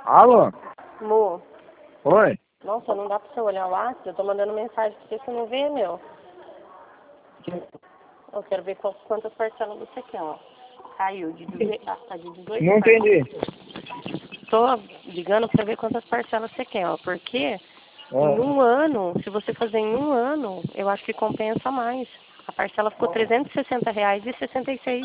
Alô? Mo, Oi? nossa, não dá pra você olhar o WhatsApp? Eu tô mandando mensagem pra você não vê, meu. Eu quero ver quantas parcelas você quer, ó. Caiu de 18, tá de 18 Não entendi. Tô ligando pra ver quantas parcelas você quer, ó. Porque em É. um ano, se você fazer em um ano, eu acho que compensa mais. A parcela ficou R$ 360,66.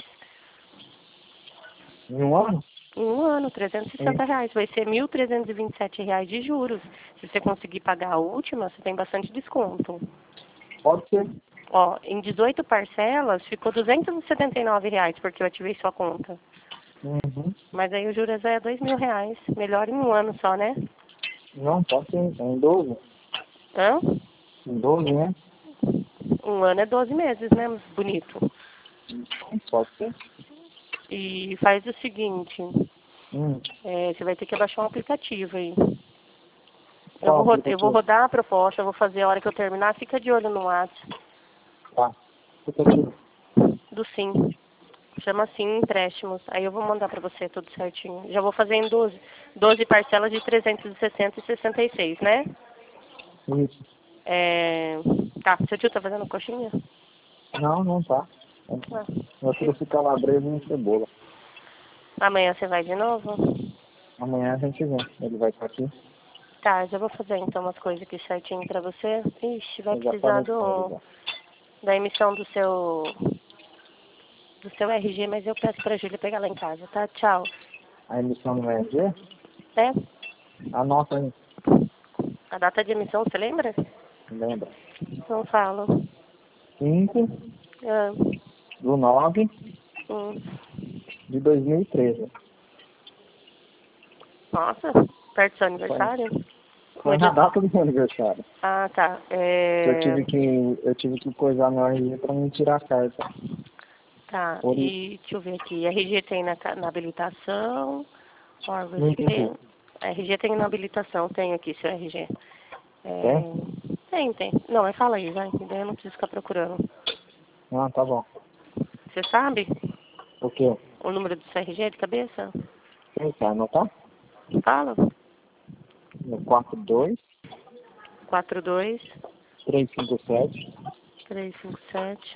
Em um ano? Em um ano, R$ 360. Vai ser R$ 1.327 de juros. Se você conseguir pagar a última, você tem bastante desconto. Pode ser. Ó, em 18 parcelas ficou R$ 279, porque eu ativei sua conta. Uhum. Mas aí o juros é R$ 2.000. Melhor em um ano só, né? Não, pode ser. Em 12. Hã? Em 12, né? Um ano é 12 meses, né? Bonito. Pode ser. E faz o seguinte, Hum. você vai ter que baixar um aplicativo aí. Qual Eu vou aplicativo? rodar a proposta, eu vou fazer a hora que eu terminar, fica de olho no WhatsApp Tá. Aplicativo. do Sim. Chama assim empréstimos. Aí eu vou mandar pra você tudo certinho. Já vou fazer em 12 parcelas de 360,66, né? Isso. Tá, seu tio tá fazendo coxinha? Não, não tá. Ah, Meu filho fica calabresa e cebola. amanhã você vai de novo? Amanhã a gente vem. Ele vai estar aqui. Tá, já vou fazer então umas coisas aqui certinho pra você. Ixi, vai Eu já precisar falei com ele já. da emissão do seu RG, mas eu peço pra Júlia pegar lá em casa, tá? Tchau. A emissão no RG? É? Anota aí. A data de emissão, você lembra? Lembra? Não falo. 5 Ah, do 9 hum. de 2013. Nossa, perto do seu Foi, aniversário? foi No na dia... data do meu aniversário. Ah, tá. Que eu tive que coisar meu RG pra me tirar a carta. Tá, Por isso. e deixa eu ver aqui. RG tem na habilitação. Não Você entendi. tem. RG tem na habilitação, tem aqui seu RG. Tem? Tem. Não, mas fala aí, vai. Daí eu não preciso ficar procurando. Ah, tá bom. Você sabe O quê? o número do seu RG de cabeça? Quem quer anotar? Fala. No 42 42 357 357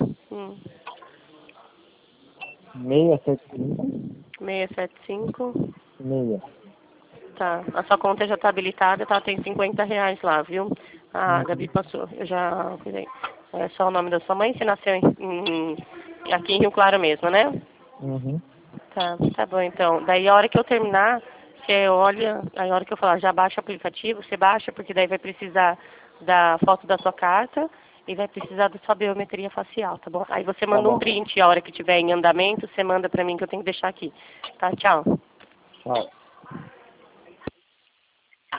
675 675. 6. Tá. A sua conta já tá habilitada, tá? Tem R$ 50 lá, viu? A Uhum. Gabi passou. Eu já cuidei. É só o nome da sua mãe? Você nasceu aqui em Rio Claro mesmo, né? Uhum. Tá bom então. Daí a hora que eu terminar, você olha, aí a hora que eu falar, já baixa o aplicativo, você baixa, porque daí vai precisar da foto da sua carta e vai precisar da sua biometria facial, tá bom? Aí você Tá manda um bom. print a hora que tiver em andamento, você manda pra mim que eu tenho que deixar aqui. Tá, tchau. Tchau.